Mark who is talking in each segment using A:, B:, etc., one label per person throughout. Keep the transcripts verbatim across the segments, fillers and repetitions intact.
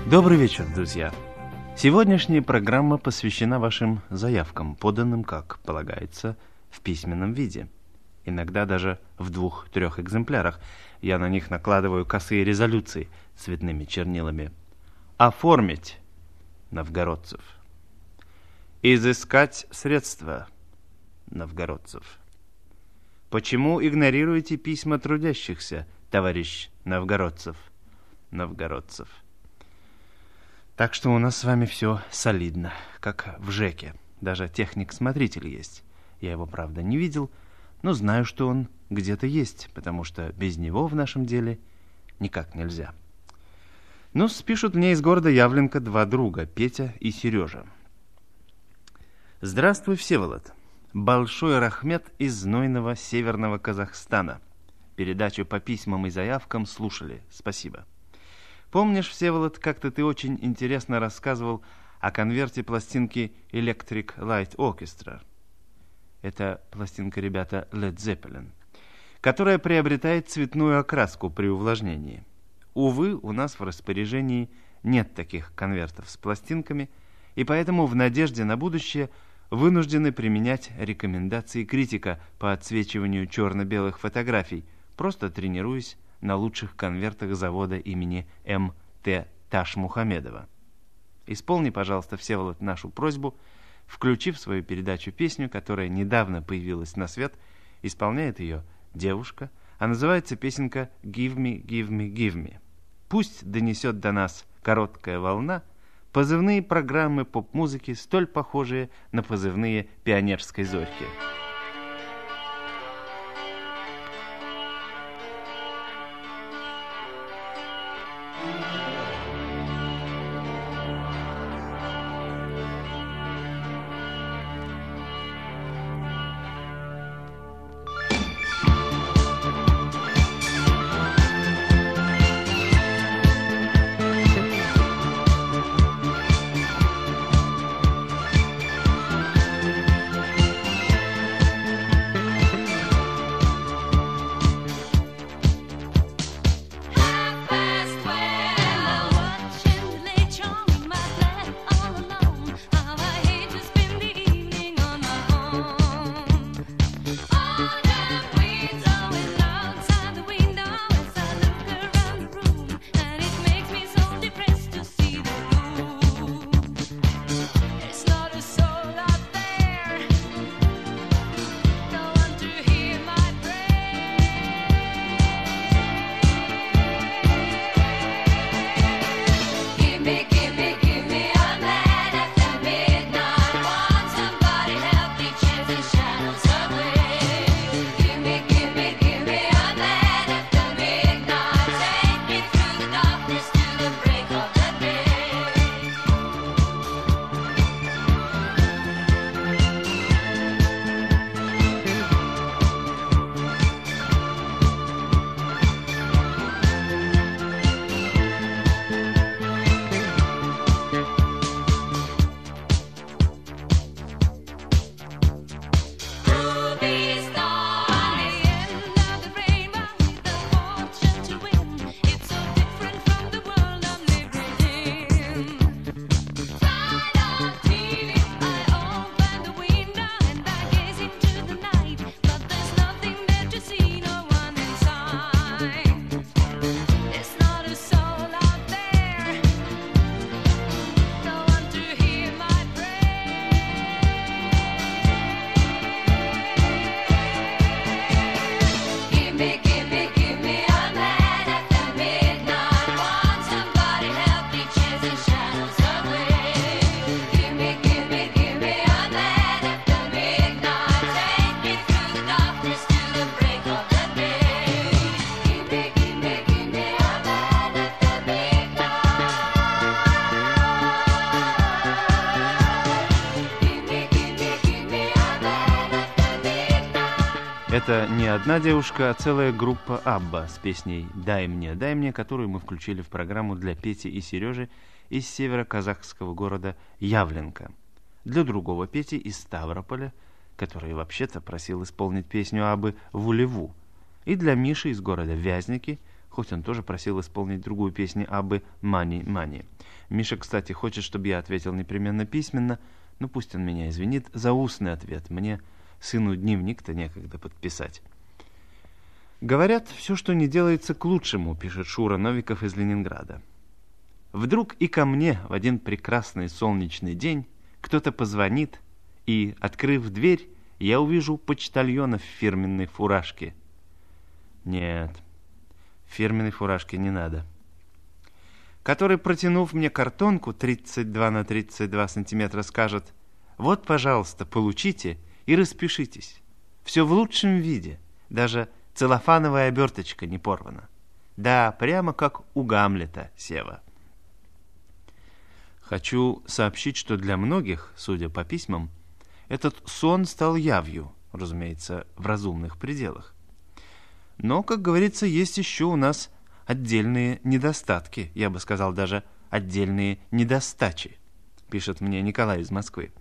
A: Добрый вечер, друзья. Сегодняшняя программа посвящена вашим заявкам, поданным, как полагается, в письменном виде. Иногда даже в двух-трех экземплярах. Я на них накладываю косые резолюции цветными чернилами. Оформить новгородцев. Изыскать средства новгородцев. Почему игнорируете письма трудящихся, товарищ новгородцев? Новгородцев. Так что у нас с вами все солидно, как в ЖЭКе. Даже техник-смотритель есть. Я его, правда, не видел, но знаю, что он где-то есть, потому что без него в нашем деле никак нельзя. Ну, спишут мне из города Явленка два друга, Петя и Сережа. Здравствуй, Всеволод. Большой рахмет из знойного северного Казахстана. Передачу по письмам и заявкам слушали. Спасибо. Помнишь, Всеволод, как-то ты очень интересно рассказывал о конверте пластинки Electric Light Orchestra. Это пластинка, ребята, Led Zeppelin, которая приобретает цветную окраску при увлажнении. Увы, у нас в распоряжении нет таких конвертов с пластинками, и поэтому в надежде на будущее вынуждены применять рекомендации критика по отсвечиванию черно-белых фотографий, просто тренируясь на лучших конвертах завода имени М Т Ташмухамедова. Исполни, пожалуйста, Всеволод, нашу просьбу, включив в свою передачу песню, которая недавно появилась на свет. Исполняет ее девушка, а называется песенка «Give me, give me, give me». Пусть донесет до нас короткая волна позывные программы поп-музыки, столь похожие на позывные пионерской зорьки. Это не одна девушка, а целая группа Абба с песней «Дай мне, дай мне», которую мы включили в программу для Пети и Сережи из северо-казахского города Явленка. Для другого Пети из Ставрополя, который вообще-то просил исполнить песню Аббы «Вулеву». И для Миши из города Вязники, хоть он тоже просил исполнить другую песню Аббы «Money, Money». Миша, кстати, хочет, чтобы я ответил непременно письменно, но пусть он меня извинит за устный ответ. Мне, сыну, дневник-то некогда подписать. «Говорят, все, что не делается, к лучшему», пишет Шура Новиков из Ленинграда. «Вдруг и ко мне в один прекрасный солнечный день кто-то позвонит, и, открыв дверь, я увижу почтальона в фирменной фуражке». Нет, фирменной фуражки не надо. Который, протянув мне картонку тридцать два на тридцать два сантиметра, скажет: «Вот, пожалуйста, получите и распишитесь. Все в лучшем виде, даже целлофановая оберточка не порвана. Да, прямо как у Гамлета, Сева». Хочу сообщить, что для многих, судя по письмам, этот сон стал явью, разумеется, в разумных пределах. Но, как говорится, есть еще у нас отдельные недостатки, я бы сказал, даже отдельные недостачи, пишет мне Николай из Москвы.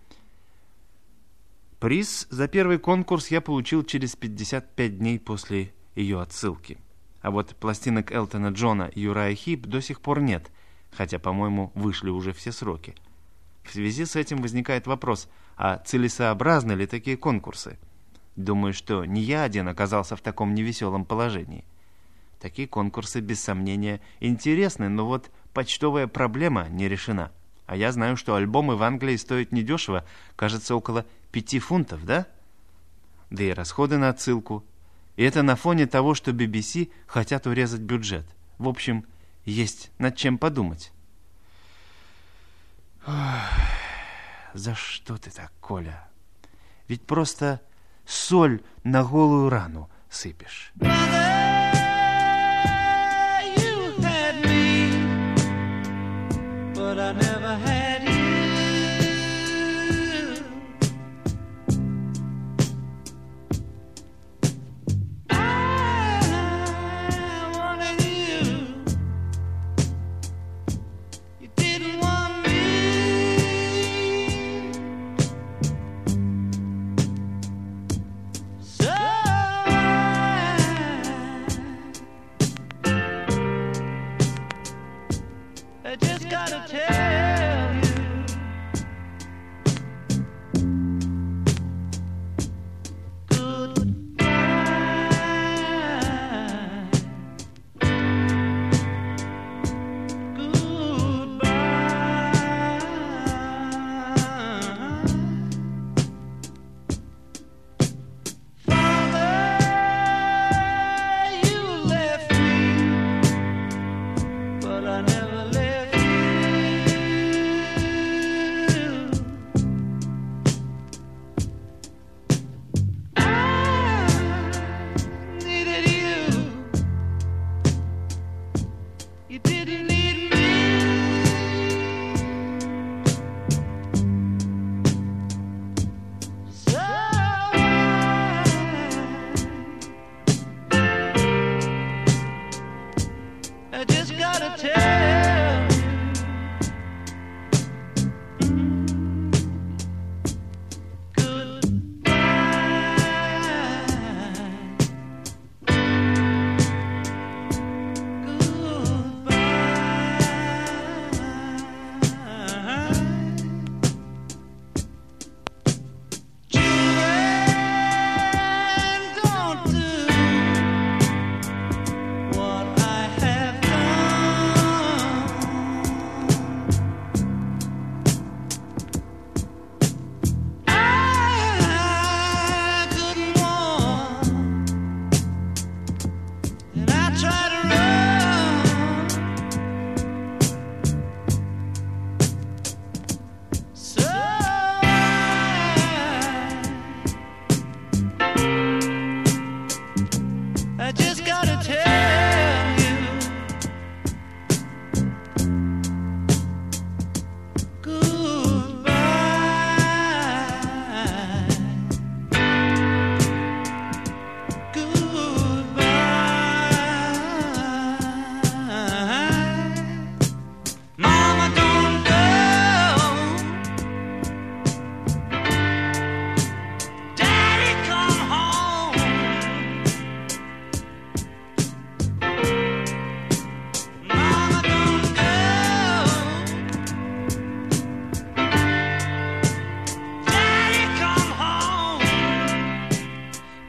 A: Приз за первый конкурс я получил через пятьдесят пять дней после ее отсылки. А вот пластинок Элтона Джона и Юрая Хип до сих пор нет, хотя, по-моему, вышли уже все сроки. В связи с этим возникает вопрос, а целесообразны ли такие конкурсы? Думаю, что не я один оказался в таком невеселом положении. Такие конкурсы, без сомнения, интересны, но вот почтовая проблема не решена. А я знаю, что альбомы в Англии стоят недешево, кажется, около пяти фунтов, да? Да и расходы на отсылку. И это на фоне того, что би би си хотят урезать бюджет. В общем, есть над чем подумать. Ох, за что ты так, Коля? Ведь просто соль на голую рану сыпешь.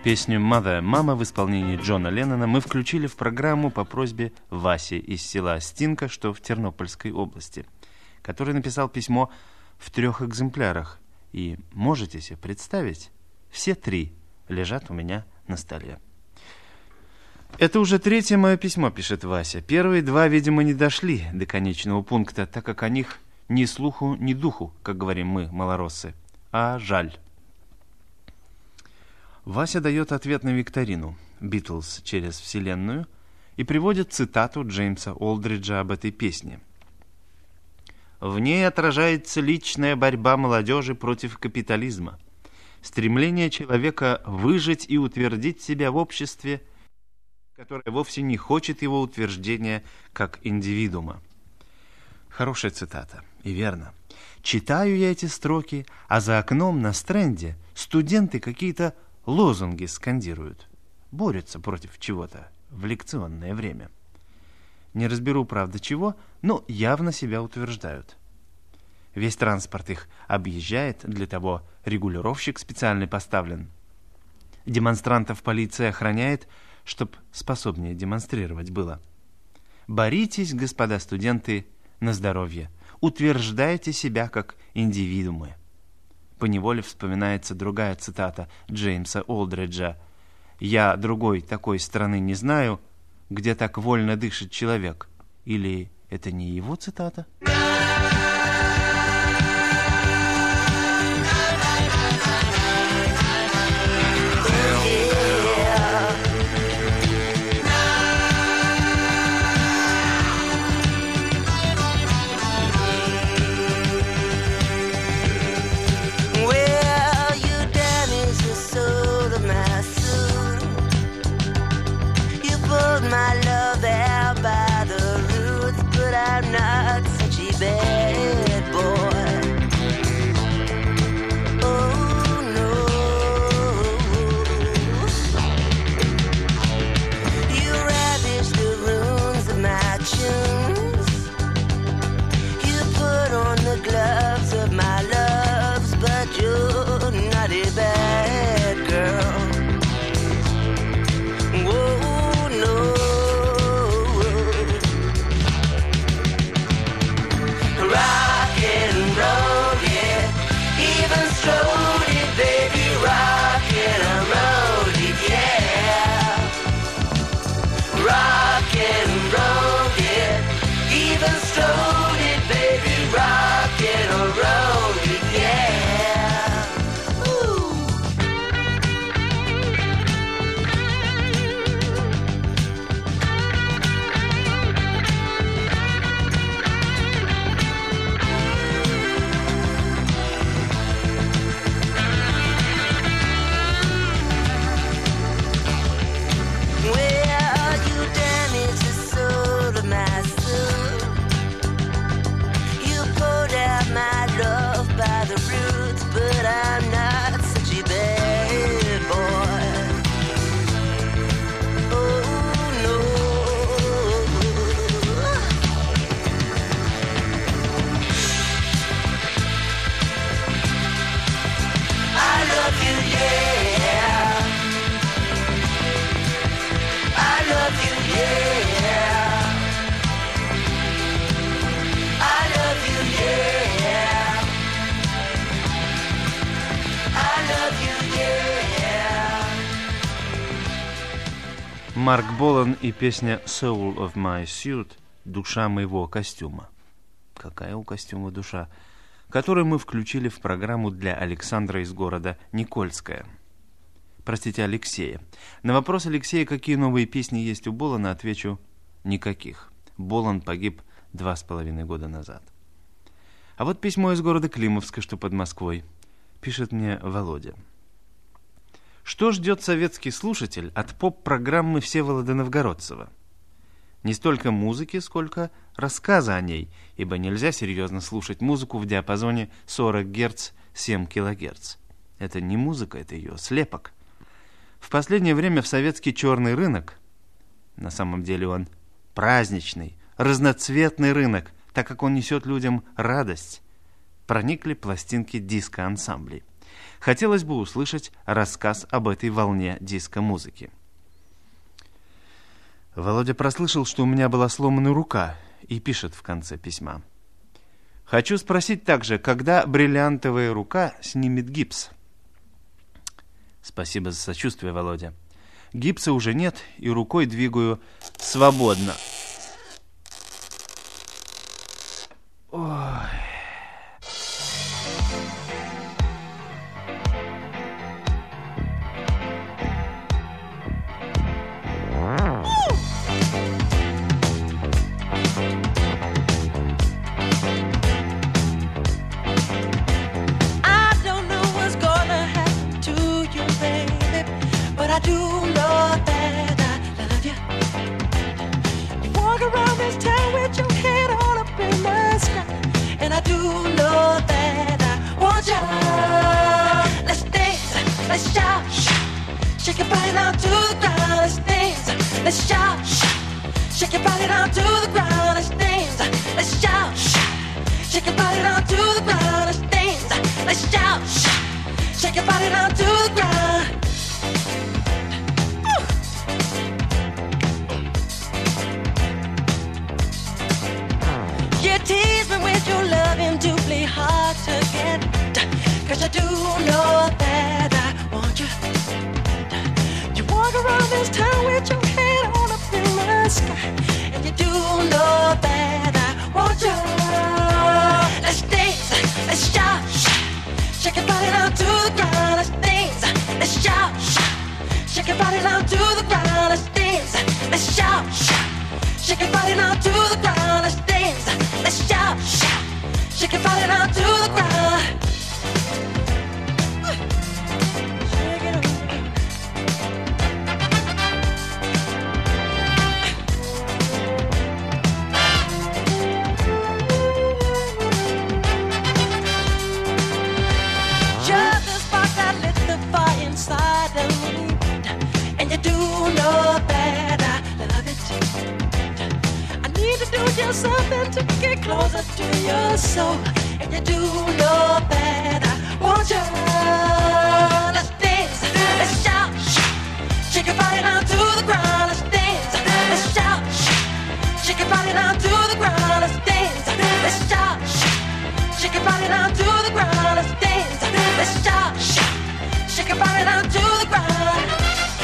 A: Песню «Mother, Mama» в исполнении Джона Леннона мы включили в программу по просьбе Васи из села Стинка, что в Тернопольской области, который написал письмо в трех экземплярах. И можете себе представить, все три лежат у меня на столе. Это уже третье мое письмо, пишет Вася. Первые два, видимо, не дошли до конечного пункта, так как о них ни слуху, ни духу, как говорим мы, малороссы. А жаль. Вася дает ответ на викторину «Битлз через Вселенную» и приводит цитату Джеймса Олдриджа об этой песне. В ней отражается личная борьба молодежи против капитализма, стремление человека выжить и утвердить себя в обществе, которое вовсе не хочет его утверждения как индивидуума. Хорошая цитата, и верно. Читаю я эти строки, а за окном на стренде студенты какие-то лозунги скандируют, борются против чего-то в лекционное время. Не разберу, правда, чего, но явно себя утверждают. Весь транспорт их объезжает, для того регулировщик специальный поставлен. Демонстрантов полиция охраняет, чтоб способнее демонстрировать было. Боритесь, господа студенты, на здоровье. Утверждайте себя как индивидуумы. Поневоле вспоминается другая цитата Джеймса Олдриджа. «Я другой такой страны не знаю, где так вольно дышит человек». Или это не его цитата? Марк Болан и песня «Soul of my suit» — «Душа моего костюма». Какая у костюма душа? Которую мы включили в программу для Александра из города Никольское. Простите, Алексея. На вопрос Алексея, какие новые песни есть у Болана, отвечу — никаких. Болан погиб два с половиной года назад. А вот письмо из города Климовска, что под Москвой. Пишет мне Володя. Что ждет советский слушатель от поп-программы Всеволода Новгородцева? Не столько музыки, сколько рассказа о ней, ибо нельзя серьезно слушать музыку в диапазоне сорок герц, семь килогерц. Это не музыка, это ее слепок. В последнее время в советский черный рынок, на самом деле он праздничный, разноцветный рынок, так как он несет людям радость, проникли пластинки диско-ансамблей. Хотелось бы услышать рассказ об этой волне диско-музыки. Володя прослышал, что у меня была сломана рука, и пишет в конце письма. Хочу спросить также, когда бриллиантовая рука снимет гипс? Спасибо за сочувствие, Володя. Гипса уже нет, и рукой двигаю свободно. Ой.
B: I do know that I love you. You walk around this town with your head all up in the sky, and I do know that I want you. Let's dance, let's shout, shake your body down to the ground. Let's dance, let's shout, shake your body down to the ground. Let's dance, let's shout, shake your body down to the ground. Let's dance, let's shout, shake your body down to the ground. You tease me with your loving doubly hard to get, 'cause I do know that I want you. You walk around this town with your head all up in the sky, and you do know that I want you. Let's dance, let's shout, shake your body down to the ground. Let's dance, let's shout, shake your body down to the ground. Let's dance, let's shout, shake your body down to the ground. Let's dance, let's shout, shake your body down to the ground. Shake it up. Just the spark that lit the fire inside of me, and you do know that I love it. I need to do just something to get closer to your soul, and you do know that I want you. Let's dance, let's shout, shake your body down to the ground. Let's dance, let's shout, shake your body down to the ground. Let's dance, let's shout, shake your body down to the ground. Let's dance, let's shout, shake your body down to the ground.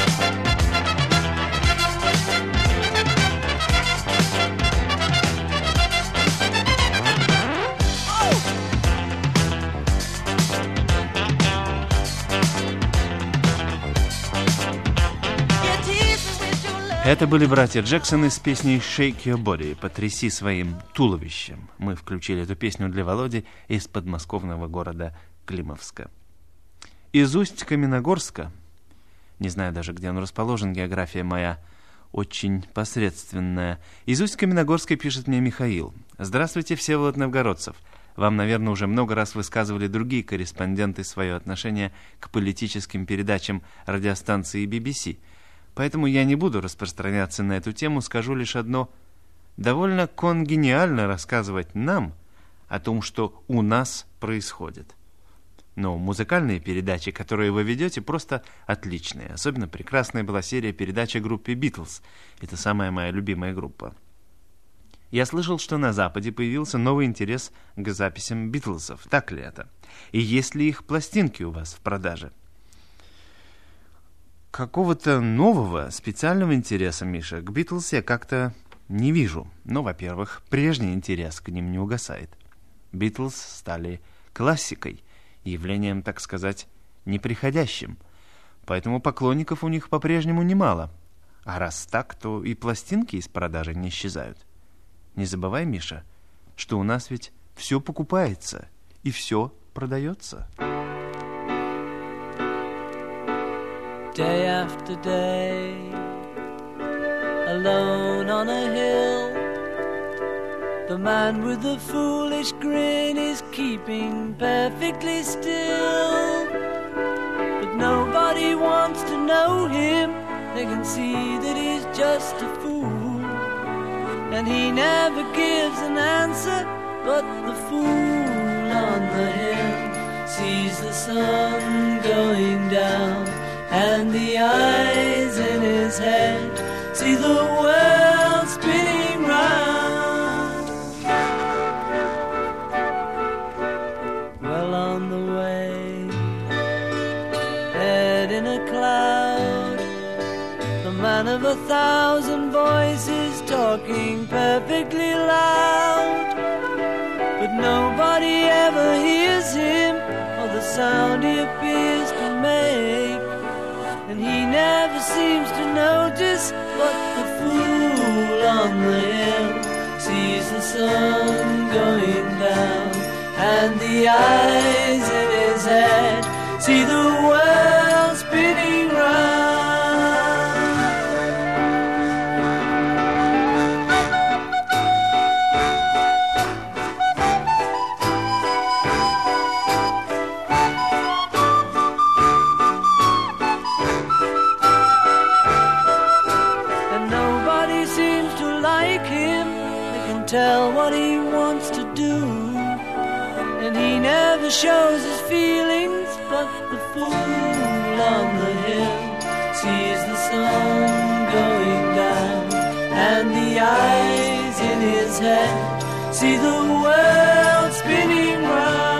A: Это были братья Джексоны с песней «Shake Your Body» «Потряси своим туловищем». Мы включили эту песню для Володи из подмосковного города Климовска. Из Усть-Каменогорска, не знаю даже, где он расположен, география моя очень посредственная. Из Усть-Каменогорска пишет мне Михаил. «Здравствуйте, Всеволод Новгородцев. Вам, наверное, уже много раз высказывали другие корреспонденты свое отношение к политическим передачам радиостанции би би си. Поэтому я не буду распространяться на эту тему, скажу лишь одно. Довольно конгениально рассказывать нам о том, что у нас происходит. Но музыкальные передачи, которые вы ведете, просто отличные. Особенно прекрасная была серия передач о группе «Битлз». Это самая моя любимая группа. Я слышал, что на Западе появился новый интерес к записям «Битлзов». Так ли это? И есть ли их пластинки у вас в продаже? Какого-то нового, специального интереса, Миша, к «Битлз» я как-то не вижу. Но, во-первых, прежний интерес к ним не угасает. «Битлз» стали классикой, явлением, так сказать, неприходящим. Поэтому поклонников у них по-прежнему немало. А раз так, то и пластинки из продажи не исчезают. Не забывай, Миша, что у нас ведь все покупается и все продается.
C: Day after day, alone on a hill, the man with the foolish grin is keeping perfectly still. But nobody wants to know him, they can see that he's just a fool. And he never gives an answer, but the fool on the hill sees the sun going down, and the eyes in his head see the world spinning round. Well on the way, head in a cloud, the man of a thousand voices talking perfectly loud, but nobody ever hears him or the sound he appears to make, and he never seems to notice. But the fool on the hill sees the sun going down, and the eyes in his head see the world spinning round. Tell what he wants to do, and he never shows his feelings. But the fool on the hill sees the sun going down, and the eyes in his head see the world spinning round.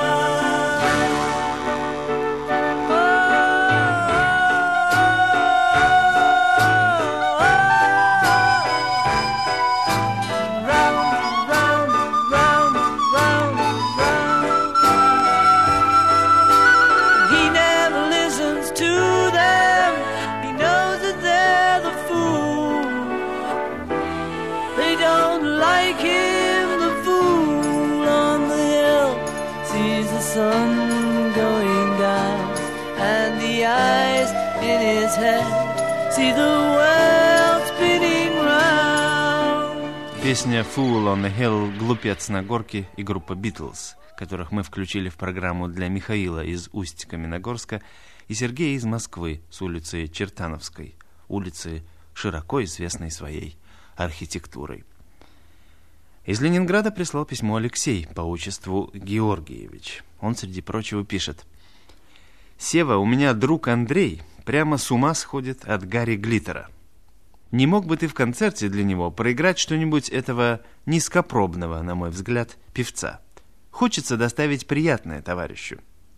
C: Sun going down, and the eyes in his head see the world spinning round.
A: Песня «Fool on the Hill» «Глупец на горке» и группа «Битлз», которых мы включили в программу для Михаила из Усть-Каменогорска и Сергея из Москвы с улицы Чертановской, улицы, широко известной своей архитектурой. Из Ленинграда прислал письмо Алексей по отчеству Георгиевич. Он, среди прочего, пишет: «Сева, у меня друг Андрей прямо с ума сходит от Гарри Глиттера. Не мог бы ты в концерте для него проиграть что-нибудь этого низкопробного, на мой взгляд, певца? Хочется доставить приятное товарищу».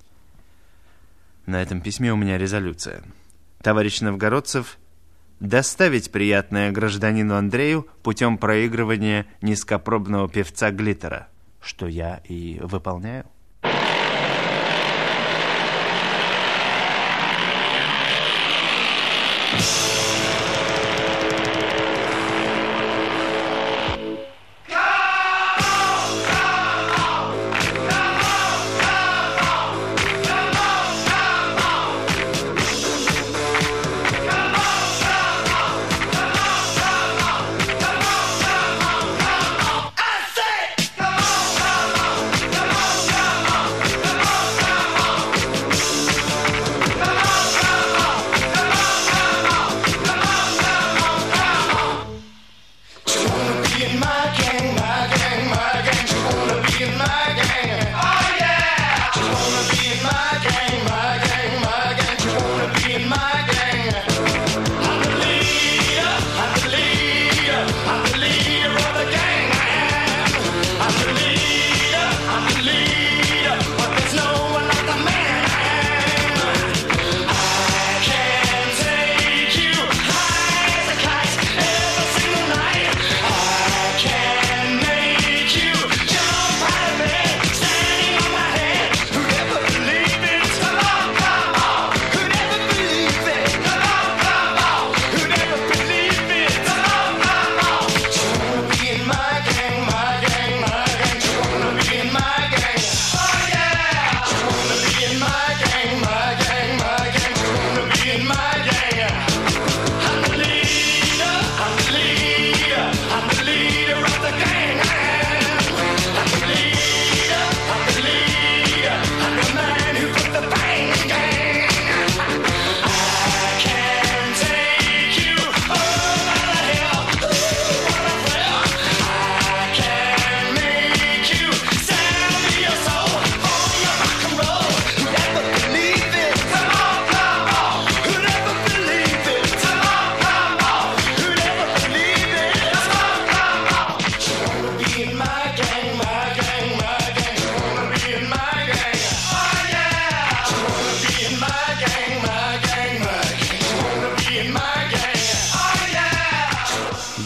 A: На этом письме у меня резолюция. Товарищ Новгородцев, доставить приятное гражданину Андрею путем проигрывания низкопробного певца Глиттера, что я и выполняю.
B: I say, come on, come on, come on, come on.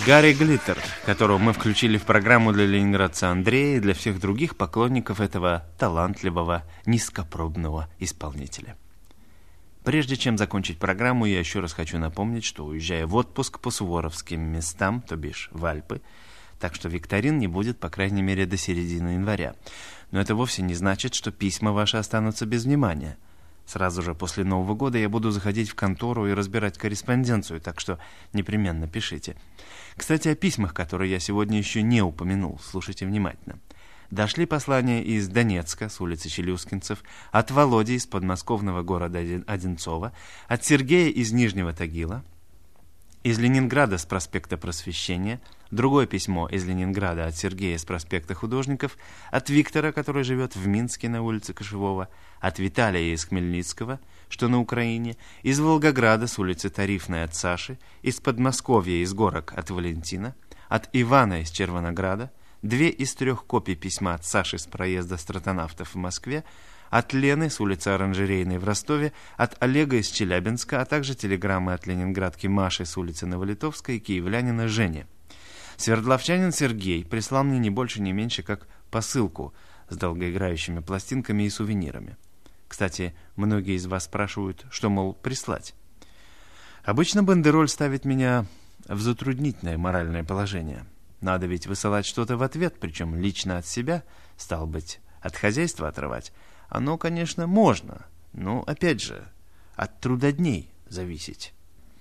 A: Гарри Глиттер, которого мы включили в программу для ленинградца Андрея и для всех других поклонников этого талантливого, низкопробного исполнителя. Прежде чем закончить программу, я еще раз хочу напомнить, что уезжая в отпуск по суворовским местам, то бишь в Альпы, так что викторин не будет, по крайней мере, до середины января. Но это вовсе не значит, что письма ваши останутся без внимания. Сразу же после Нового года я буду заходить в контору и разбирать корреспонденцию, так что непременно пишите. Кстати, о письмах, которые я сегодня еще не упомянул, слушайте внимательно. Дошли послания из Донецка, с улицы Челюскинцев, от Володи из подмосковного города Одинцова, от Сергея из Нижнего Тагила, из Ленинграда с проспекта Просвещения, другое письмо из Ленинграда от Сергея с проспекта Художников, от Виктора, который живет в Минске на улице Кошевого, от Виталия из Хмельницкого, что на Украине, из Волгограда с улицы Тарифной от Саши, из Подмосковья из Горок от Валентина, от Ивана из Червонограда, две из трех копий письма от Саши с проезда стратонавтов в Москве, от Лены с улицы Оранжерейной в Ростове, от Олега из Челябинска, а также телеграммы от ленинградки Маши с улицы Новолитовской и киевлянина Жени. Свердловчанин Сергей прислал мне не больше, не меньше, как посылку с долгоиграющими пластинками и сувенирами. Кстати, многие из вас спрашивают, что, мол, прислать. Обычно бандероль ставит меня в затруднительное моральное положение. Надо ведь высылать что-то в ответ, причем лично от себя, стал быть, от хозяйства отрывать. Оно, конечно, можно, но, опять же, от трудодней зависеть.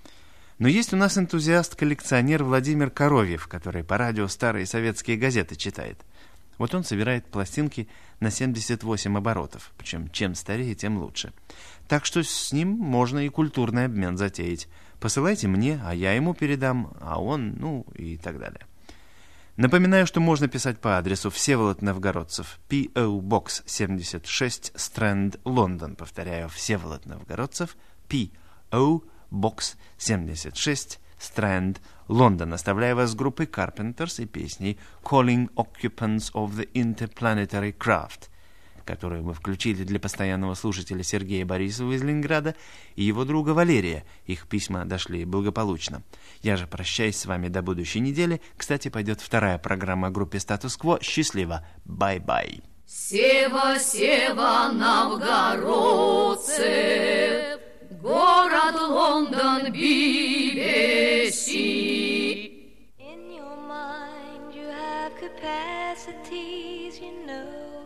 A: Но есть у нас энтузиаст-коллекционер Владимир Коровьев, который по радио старые советские газеты читает. Вот он собирает пластинки на семьдесят восемь оборотов, причем чем старее, тем лучше. Так что с ним можно и культурный обмен затеять. Посылайте мне, а я ему передам, а он, ну и так далее. Напоминаю, что можно писать по адресу Всеволод Новгородцев, пи о Box семьдесят шесть, Стрэнд, Лондон. Повторяю, Всеволод Новгородцев, пи о Box семьдесят шесть, Стрэнд, Лондон. Оставляю вас с группой Carpenters и песней Calling Occupants of the Interplanetary Craft, которую мы включили для постоянного слушателя Сергея Борисова из Ленинграда и его друга Валерия. Их письма дошли благополучно. Я же прощаюсь с вами до будущей недели. Кстати, пойдет вторая программа о группе «Статус-кво». Счастливо! Бай-бай!
D: Сева, Сева, новгородцы, город Лондон, би би си.
B: In your mind you have capacities, you know.